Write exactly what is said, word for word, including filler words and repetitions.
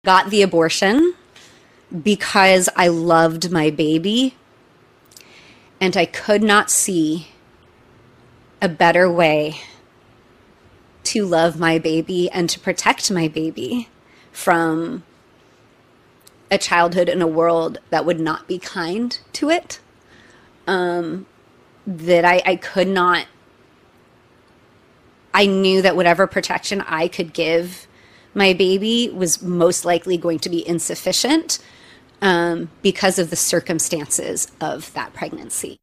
got the abortion because I loved my baby, and I could not see a better way to love my baby and to protect my baby from a childhood in a world that would not be kind to it. Um, that I, I could not, I knew that whatever protection I could give my baby was most likely going to be insufficient um, because of the circumstances of that pregnancy.